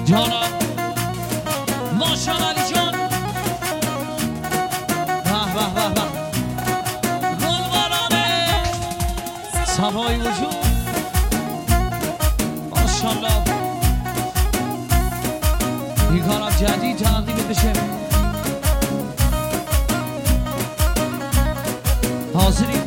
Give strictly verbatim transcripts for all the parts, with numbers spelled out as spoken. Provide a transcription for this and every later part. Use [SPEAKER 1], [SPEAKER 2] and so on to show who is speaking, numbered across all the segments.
[SPEAKER 1] جانم ماشان علی جان به به به به گلبرانه صفای وجود ماشالله این کارم جدید تقدیم بشه حاضرین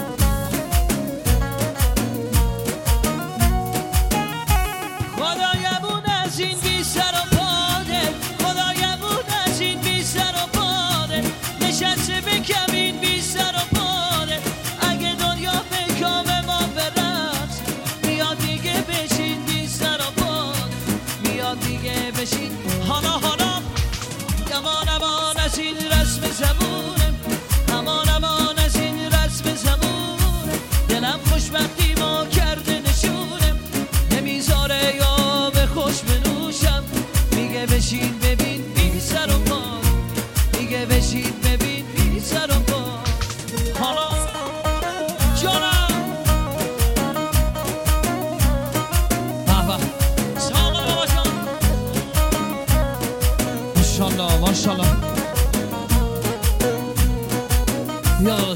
[SPEAKER 1] خدایمون از این بی سر و پاده خدایمون از این بی سر و پاده نشسته به کمین بی سر و پاده اگه دنیا به کام ما برست میاد دیگه بشین بی سر و پاده میاد دیگه بشین حالا حالا امان امان از این رسم زبونه امان امان از این رسم زبونه دلم خوشبختی ما کرده نشونه نمیذاره یا به خوش بنوشم میگه بشین ببین بی سر و پا میگه بشین ببین بی سر و پا حالا جانم بابا سلام بابا جان ماشالله ماشالله یاش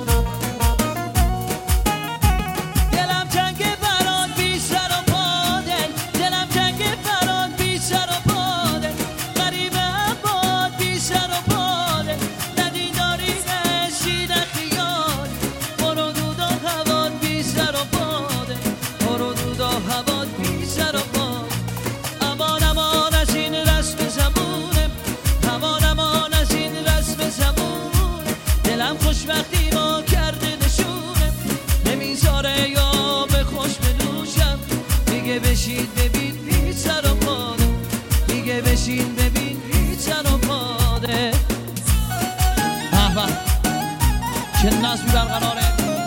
[SPEAKER 1] دلم تنگه برات بی سر و پاده دلم تنگه برات بی سر و پاده غریبه هم باد بی سر و پاده ندیداری نشید خیال برو دود و هوات بی سر و پاده برو دود و هوات بی سر و پاده امان امان از این رسم زمونه امان امان از این رسم زمونه دلم خوشبختی ما کرده نشونه نمیذاره یا به خوش بنوشم میگه بشین ببین بی سر و پاده میگه بشین ببین بی سر و پاده به به چه نظمی برقراره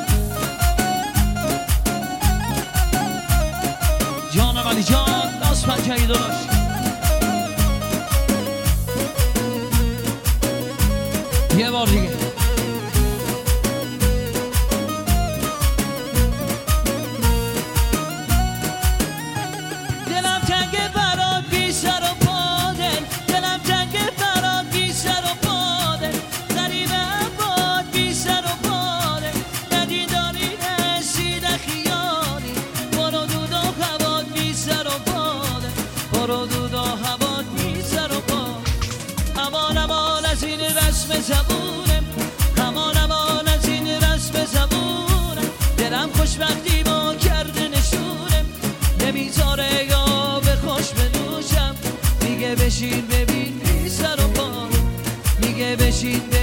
[SPEAKER 1] جانم علی جان دست پنجهی داشت یه بار دیگه دلم تنگه برات بی سر و پاده دلم تنگه برات بی سر و پاده غریبه هم باد بی سر و پاده ندیداری نشید خیالی برو دود و هوات بی سر و پاده برو دود و هوات بی سر و پاده امان امان از این رسم زبونه امان امان از این رسم زبونه دلم خوشبختی ما کرده نشونه نمیذاره یا به خوش بنوشم میگه بشین ببین بی سر و پا میگه بشین ببین